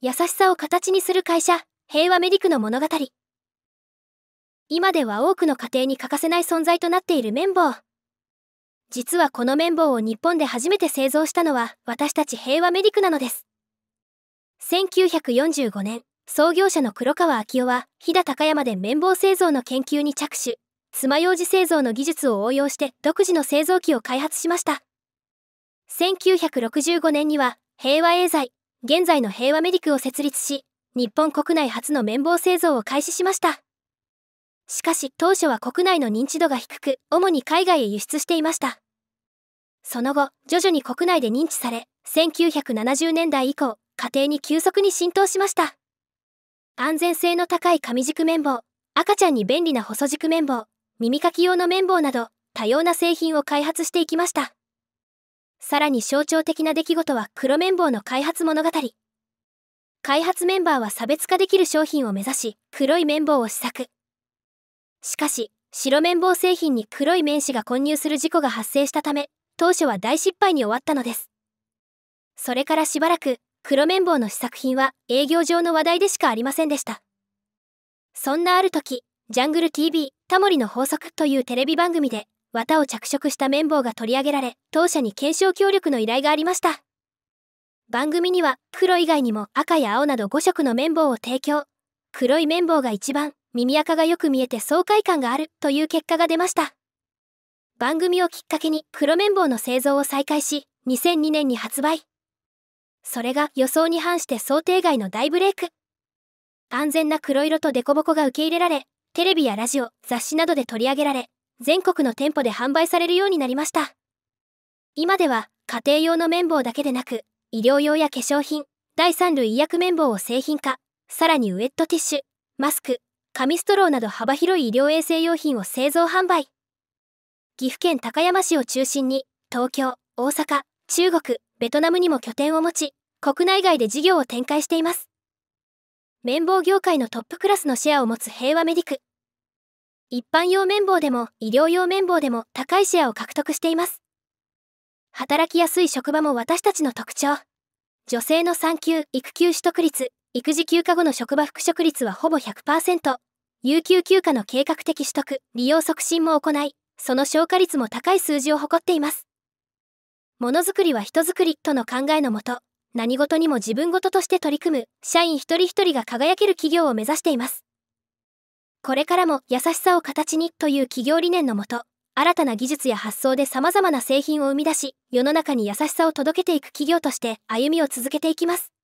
優しさを形にする会社、平和メディクの物語。今では多くの家庭に欠かせない存在となっている綿棒。実はこの綿棒を日本で初めて製造したのは私たち平和メディクなのです。1945年、創業者の黒川昭夫は飛騨高山で綿棒製造の研究に着手。爪楊枝製造の技術を応用して独自の製造機を開発しました。1965年には平和エーザイ、現在の平和メディクを設立し、日本国内初の綿棒製造を開始しました。しかし当初は国内の認知度が低く、主に海外へ輸出していました。その後、徐々に国内で認知され、1970年代以降、家庭に急速に浸透しました。安全性の高い紙軸綿棒、赤ちゃんに便利な細軸綿棒、耳かき用の綿棒など、多様な製品を開発していきました。さらに象徴的な出来事は黒綿棒の開発物語。開発メンバーは差別化できる商品を目指し、黒い綿棒を試作。しかし、白綿棒製品に黒い綿糸が混入する事故が発生したため、当初は大失敗に終わったのです。それからしばらく、黒綿棒の試作品は営業上の話題でしかありませんでした。そんなある時、ジャングル TV、タモリの法則というテレビ番組で、綿を着色した綿棒が取り上げられ、当社に検証協力の依頼がありました。番組には、黒以外にも赤や青など5色の綿棒を提供。黒い綿棒が一番、耳垢がよく見えて爽快感があるという結果が出ました。番組をきっかけに黒綿棒の製造を再開し、2002年に発売。それが予想に反して想定外の大ブレイク。安全な黒色とデコボコが受け入れられ、テレビやラジオ、雑誌などで取り上げられ、全国の店舗で販売されるようになりました。今では家庭用の綿棒だけでなく、医療用や化粧品、第三類医薬綿棒を製品化、さらにウェットティッシュ、マスク、紙ストローなど幅広い医療衛生用品を製造販売。岐阜県高山市を中心に、東京、大阪、中国、ベトナムにも拠点を持ち、国内外で事業を展開しています。綿棒業界のトップクラスのシェアを持つ平和メディク。一般用綿棒でも医療用綿棒でも高いシェアを獲得しています。働きやすい職場も私たちの特徴。女性の産休・育休取得率、育児休暇後の職場復職率はほぼ 100%。有給休暇の計画的取得、利用促進も行い、その消化率も高い数字を誇っています。ものづくりは人づくりとの考えのもと、何事にも自分事として取り組む社員一人一人が輝ける企業を目指しています。これからも優しさを形にという企業理念のもと、新たな技術や発想で様々な製品を生み出し、世の中に優しさを届けていく企業として歩みを続けていきます。